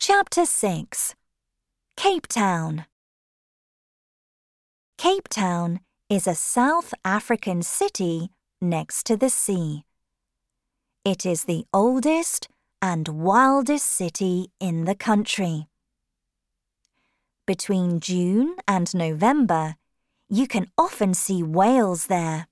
Chapter 6. Cape Town. Cape Town is a South African city next to the sea. It is the oldest and wildest city in the country. Between June and November, you can often see whales there.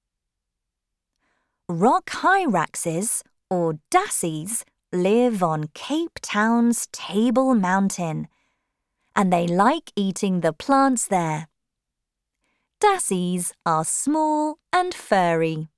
Rock hyraxes, or dassies, live on Cape Town's Table Mountain, and they like eating the plants there. Dassies are small and furry.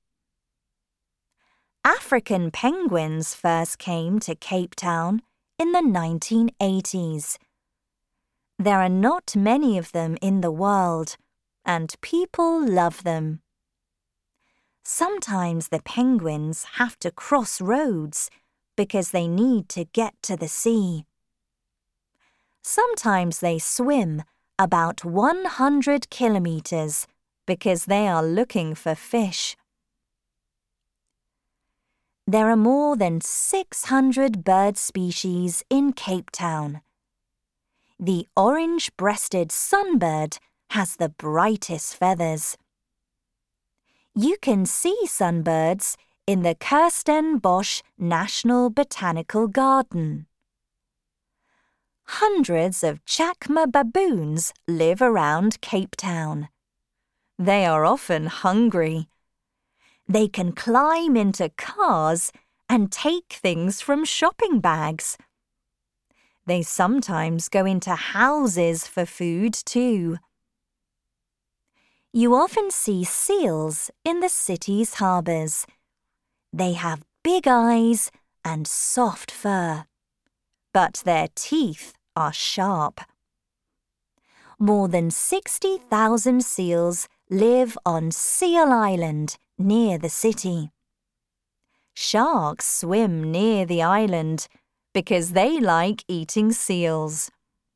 African penguins first came to Cape Town in the 1980s. There are not many of them in the world, and people love them. Sometimes the penguins have to cross roads because they need to get to the sea. Sometimes they swim about 100 kilometers because they are looking for fish. There are more than 600 bird species in Cape Town. The orange-breasted sunbird has the brightest feathers. You can see sunbirds in the Kirstenbosch National Botanical Garden. Hundreds of chacma baboons live around Cape Town. They are often hungry. They can climb into cars and take things from shopping bags. They sometimes go into houses for food too. You often see seals in the city's harbours. They have big eyes and soft fur, but their teeth are sharp. More than 60,000 seals live on Seal Island near the city. Sharks swim near the island because they like eating seals.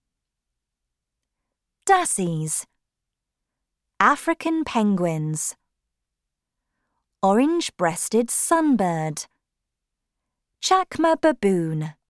Dassies. African penguins. Orange-breasted sunbird. Chacma baboon.